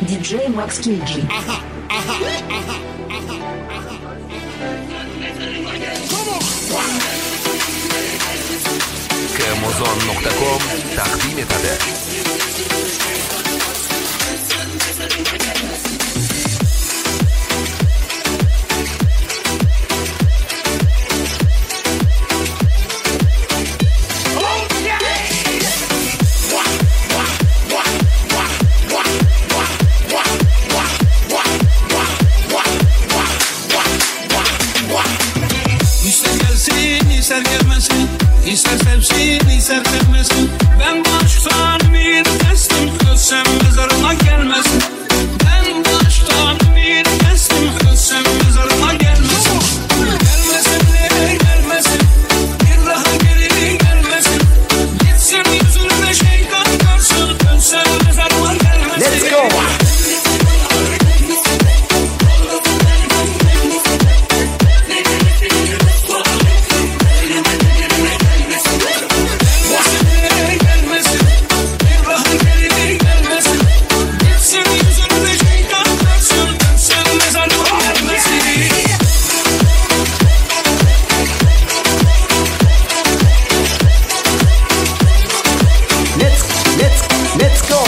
DJ Max KG. Kmozon.com takdim etadi. İster gelmesin, ister sevsin, ister sevmesin. Ben baştan bir testim, ölsem mezarıma gelmesin. Ben baştan bir testim, ölsem mezarıma gelmesin. Gelmesin de gelmesin, bir daha geri gelmesin. Gitsin yüzüne şeytan görsün, ölsem mezarıma gelmesin. Let's go! Let's go!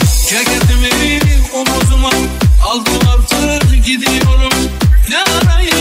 Ceketimi omuzuma aldım, artık gidiyorum. Ne arayı